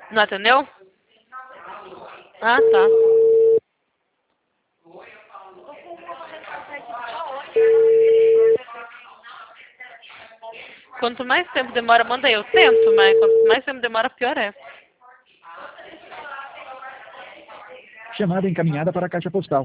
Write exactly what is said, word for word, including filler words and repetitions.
Não atendeu? Ah, tá. Quanto mais tempo demora, manda aí. Eu tento, mas quanto mais tempo demora, pior é. Chamada encaminhada para a caixa postal.